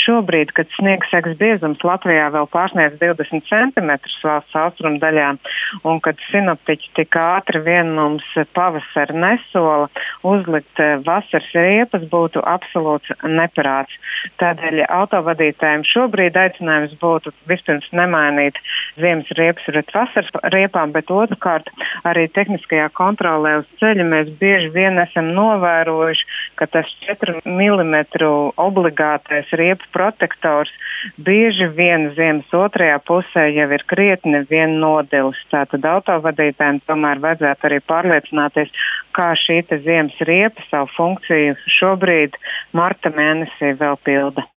šobrīd, kad sniegseks biezums Latvijā vēl pārsniedz 20 centimetrus valsts austrumu daļā, un kad sinoptiķi tik ātri vien mums pavasari nesola, uzlikt vasaras riepas būtu absolūts neparāds. Tādēļ autovadītājiem šobrīd aicinājums būtu vispirms nemainīt ziemas riepas pret vasaras riepām, bet otrkārt arī tehniskajā kontrolē uz ceļa mēs bieži vien esam novērojuši, ka tas 4 mm obligātais riepu protektors bieži vien ziemas otrajā pusē jau ir krietni vien nodilis. Tātad autovadītājiem tomēr vajadzētu arī pārliecināties, kā šī ziemas riepa savu funkciju šobrīd marta mēnesī vēl pilda.